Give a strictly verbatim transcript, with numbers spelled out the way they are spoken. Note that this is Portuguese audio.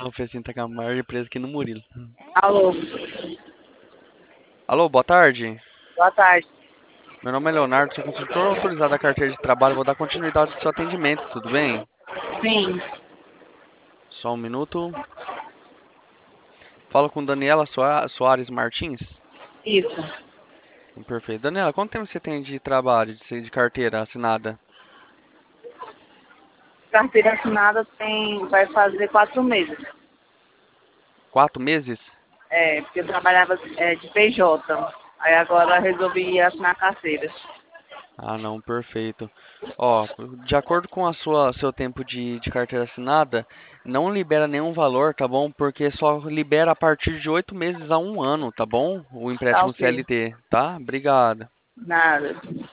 Oficina tá com a maior empresa aqui no Murilo. Alô, Alô, boa tarde. boa tarde. Meu nome é Leonardo, sou consultor autorizado da carteira de trabalho. Vou dar continuidade ao seu atendimento, tudo bem? Sim, Só um minuto. Falo com Daniela Soa- Soares Martins. isso. Perfeito. Daniela, quanto tempo você tem de trabalho, de de carteira assinada? Carteira assinada tem, vai fazer quatro meses. Quatro meses? É, porque eu trabalhava é, de P J. Aí agora resolvi assinar carteira. Ah, não, perfeito. Ó, de acordo com a sua seu tempo de, de carteira assinada, não libera nenhum valor, tá bom? Porque só libera a partir de oito meses a um ano, tá bom? O Tá empréstimo ok. C L T, tá? Obrigado. Nada.